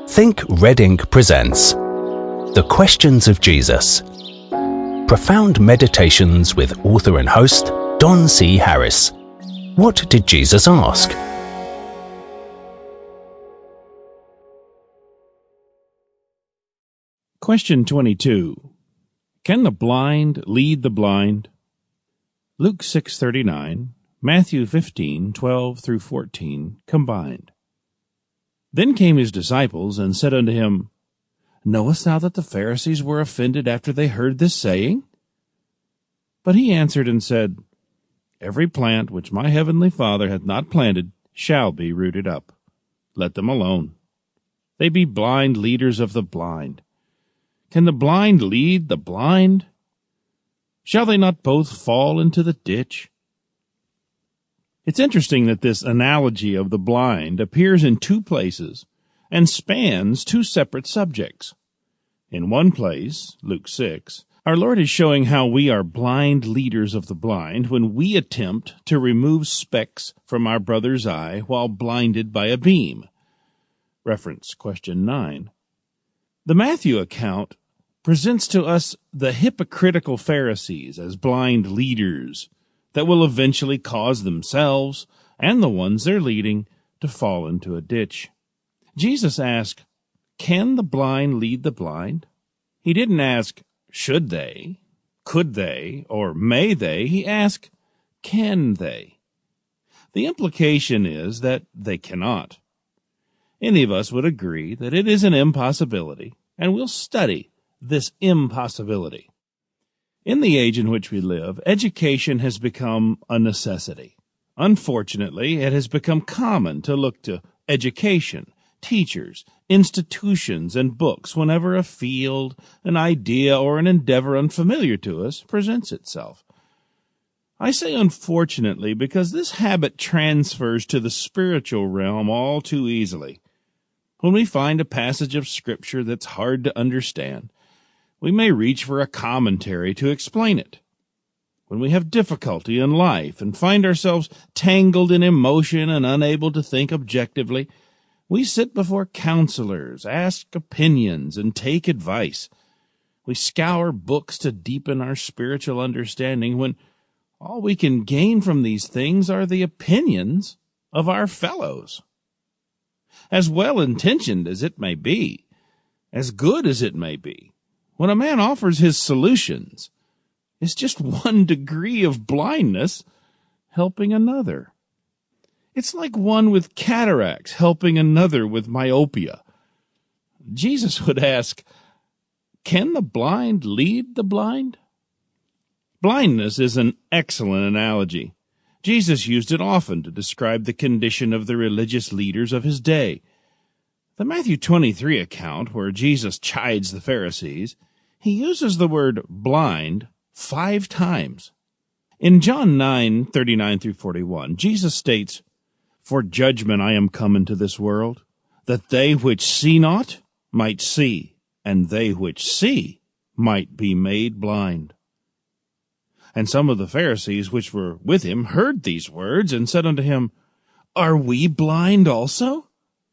Think Red Ink presents The Questions of Jesus. Profound meditations with author and host Don C. Harris. What did Jesus ask? Question 22. Can the blind lead the blind? Luke 6:39, Matthew 15:12 through 14 combined. Then came his disciples and said unto him, Knowest thou that the Pharisees were offended after they heard this saying? But he answered and said, Every plant which my heavenly Father hath not planted shall be rooted up. Let them alone. They be blind leaders of the blind. Can the blind lead the blind? Shall they not both fall into the ditch? It's interesting that this analogy of the blind appears in two places and spans two separate subjects. In one place, Luke 6, our Lord is showing how we are blind leaders of the blind when we attempt to remove specks from our brother's eye while blinded by a beam. Reference question 9. The Matthew account presents to us the hypocritical Pharisees as blind leaders that will eventually cause themselves and the ones they're leading to fall into a ditch. Jesus asked, Can the blind lead the blind? He didn't ask, should they, could they, or may they. He asked, can they? The implication is that they cannot. Any of us would agree that it is an impossibility, and we'll study this impossibility. In the age in which we live, education has become a necessity. Unfortunately, it has become common to look to education, teachers, institutions, and books whenever a field, an idea, or an endeavor unfamiliar to us presents itself. I say unfortunately because this habit transfers to the spiritual realm all too easily. When we find a passage of Scripture that's hard to understand, we may reach for a commentary to explain it. When we have difficulty in life and find ourselves tangled in emotion and unable to think objectively, we sit before counselors, ask opinions, and take advice. We scour books to deepen our spiritual understanding when all we can gain from these things are the opinions of our fellows. As well-intentioned as it may be, as good as it may be, when a man offers his solutions, it's just one degree of blindness helping another. It's like one with cataracts helping another with myopia. Jesus would ask, can the blind lead the blind? Blindness is an excellent analogy. Jesus used it often to describe the condition of the religious leaders of his day. The Matthew 23 account, where Jesus chides the Pharisees, he uses the word blind 5 times. In John 9:39 through 41, Jesus states, For judgment I am come into this world, that they which see not might see, and they which see might be made blind. And some of the Pharisees which were with him heard these words, and said unto him, Are we blind also?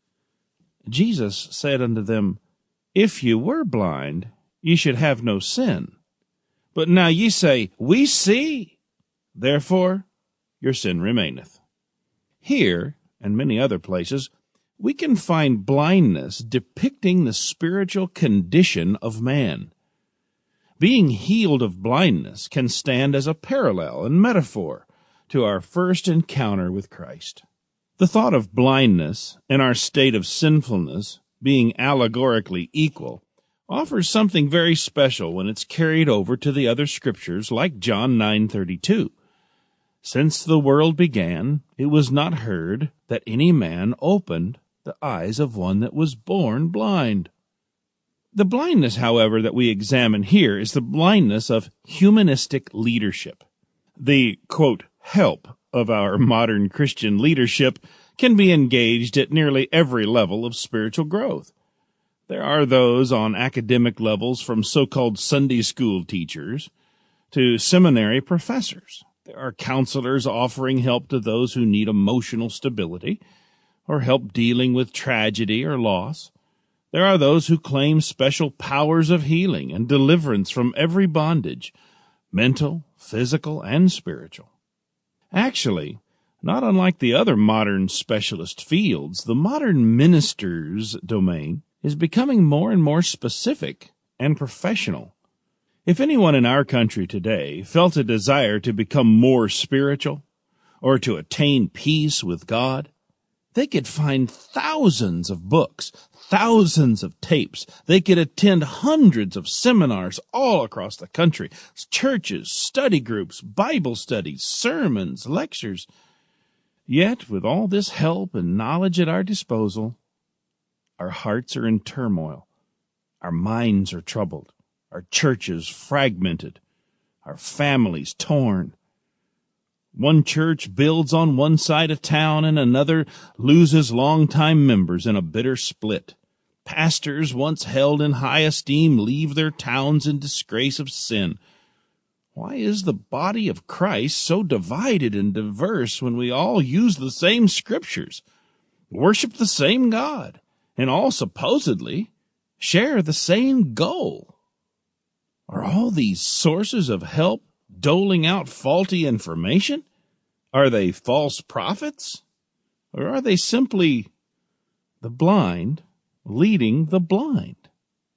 Jesus said unto them, If you were blind, ye should have no sin. But now ye say, We see. Therefore your sin remaineth. Here, and many other places, we can find blindness depicting the spiritual condition of man. Being healed of blindness can stand as a parallel and metaphor to our first encounter with Christ. The thought of blindness and our state of sinfulness being allegorically equal offers something very special when it's carried over to the other scriptures like John 9:32. Since the world began, it was not heard that any man opened the eyes of one that was born blind. The blindness, however, that we examine here is the blindness of humanistic leadership. The, quote, help of our modern Christian leadership can be engaged at nearly every level of spiritual growth. There are those on academic levels from so-called Sunday school teachers to seminary professors. There are counselors offering help to those who need emotional stability or help dealing with tragedy or loss. There are those who claim special powers of healing and deliverance from every bondage, mental, physical, and spiritual. Actually, not unlike the other modern specialist fields, the modern minister's domain is becoming more and more specific and professional. If anyone in our country today felt a desire to become more spiritual or to attain peace with God, they could find thousands of books, thousands of tapes. They could attend hundreds of seminars all across the country, churches, study groups, Bible studies, sermons, lectures. Yet, with all this help and knowledge at our disposal, our hearts are in turmoil, our minds are troubled, our churches fragmented, our families torn. One church builds on one side of town and another loses longtime members in a bitter split. Pastors once held in high esteem leave their towns in disgrace of sin. Why is the body of Christ so divided and diverse when we all use the same scriptures, worship the same God, and all supposedly share the same goal? Are all these sources of help doling out faulty information? Are they false prophets? Or are they simply the blind leading the blind?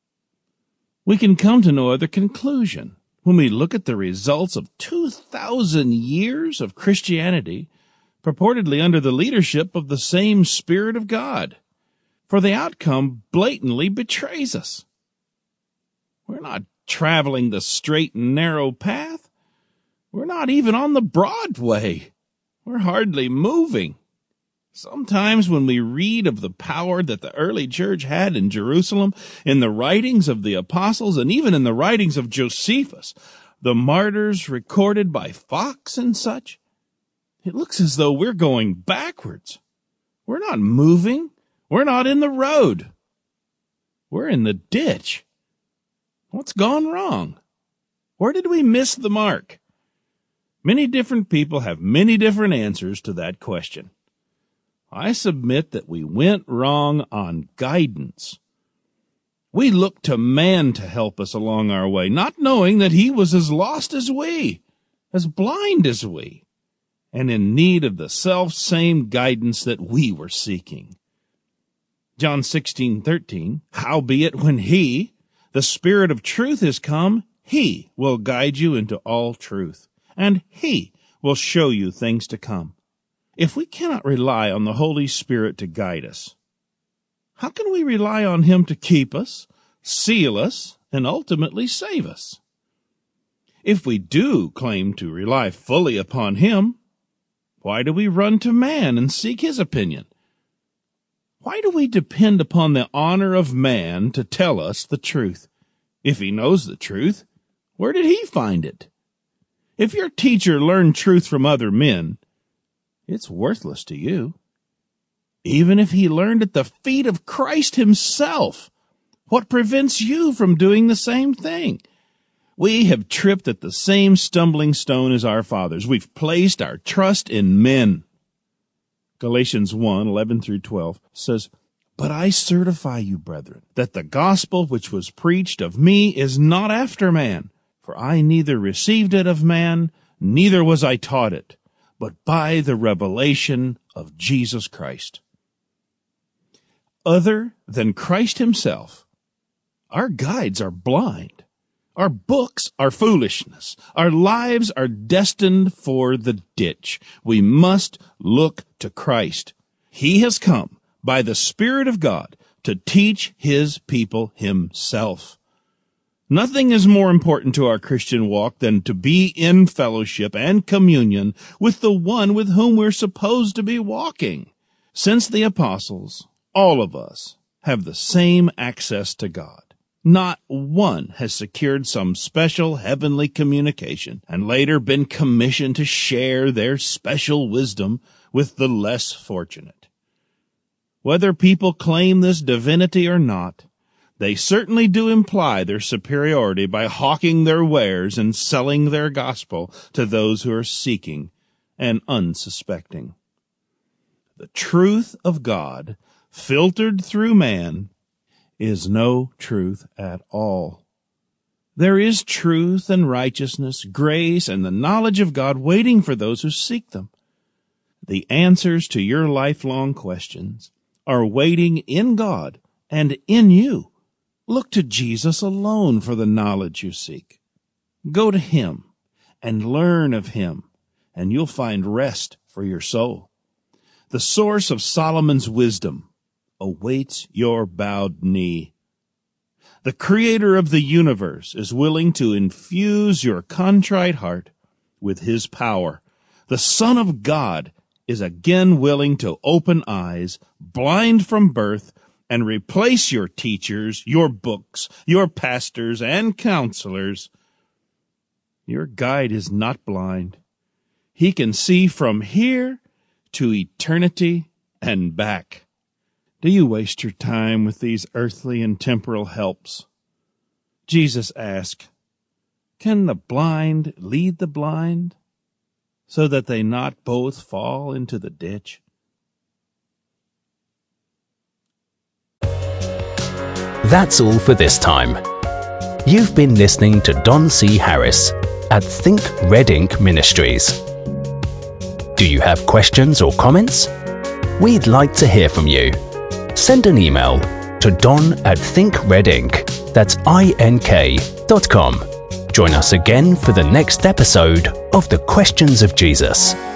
We can come to no other conclusion when we look at the results of 2,000 years of Christianity, purportedly under the leadership of the same Spirit of God, for the outcome blatantly betrays us. We're not traveling the straight and narrow path. We're not even on the broad way. We're hardly moving. Sometimes when we read of the power that the early church had in Jerusalem, in the writings of the apostles, and even in the writings of Josephus, the martyrs recorded by Fox and such, it looks as though we're going backwards. We're not moving. We're not in the road. We're in the ditch. What's gone wrong? Where did we miss the mark? Many different people have many different answers to that question. I submit that we went wrong on guidance. We looked to man to help us along our way, not knowing that he was as lost as we, as blind as we, and in need of the self-same guidance that we were seeking. John 16:13, howbeit when he, the Spirit of truth, is come, he will guide you into all truth, and he will show you things to come. If we cannot rely on the Holy Spirit to guide us, how can we rely on him to keep us, seal us, and ultimately save us? If we do claim to rely fully upon him, why do we run to man and seek his opinion? Why do we depend upon the honor of man to tell us the truth? If he knows the truth, where did he find it? If your teacher learned truth from other men, it's worthless to you. Even if he learned at the feet of Christ himself, what prevents you from doing the same thing? We have tripped at the same stumbling stone as our fathers. We've placed our trust in men. Galatians 1:11-12 says, But I certify you, brethren, that the gospel which was preached of me is not after man. For I neither received it of man, neither was I taught it, but by the revelation of Jesus Christ. Other than Christ himself, our guides are blind. Our books are foolishness. Our lives are destined for the ditch. We must look to Christ. He has come by the Spirit of God to teach his people himself. Nothing is more important to our Christian walk than to be in fellowship and communion with the one with whom we're supposed to be walking. Since the apostles, all of us have the same access to God. Not one has secured some special heavenly communication and later been commissioned to share their special wisdom with the less fortunate. Whether people claim this divinity or not, they certainly do imply their superiority by hawking their wares and selling their gospel to those who are seeking and unsuspecting. The truth of God, filtered through man, is no truth at all. There is truth and righteousness, grace, and the knowledge of God waiting for those who seek them. The answers to your lifelong questions are waiting in God and in you. Look to Jesus alone for the knowledge you seek. Go to Him and learn of Him, and you'll find rest for your soul. The source of Solomon's wisdom awaits your bowed knee. The Creator of the universe is willing to infuse your contrite heart with His power. The Son of God is again willing to open eyes, blind from birth, and replace your teachers, your books, your pastors, and counselors. Your guide is not blind. He can see from here to eternity and back. Do you waste your time with these earthly and temporal helps? Jesus asked, "Can the blind lead the blind, so that they not both fall into the ditch?" That's all for this time. You've been listening to Don C. Harris at Think Red Ink Ministries. Do you have questions or comments? We'd like to hear from you. Send an email to don@thinkredink, that's ink.com. Join us again for the next episode of The Questions of Jesus.